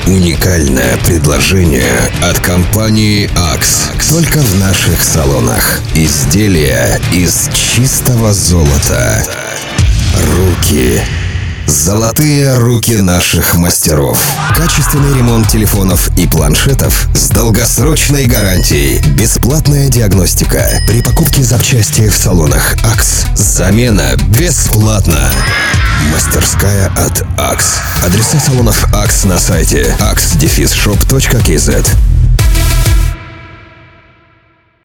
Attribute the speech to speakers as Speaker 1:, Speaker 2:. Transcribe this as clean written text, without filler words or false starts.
Speaker 1: Уникальное предложение от компании «Акс». Только в наших салонах. Изделия из чистого золота. Руки. Золотые руки наших мастеров. Качественный ремонт телефонов и планшетов с долгосрочной гарантией. Бесплатная диагностика при покупке запчастей в салонах «Акс». Замена бесплатна. Мастерская от «Акс». Адреса салонов «Акс» на сайте aks-shop.kz.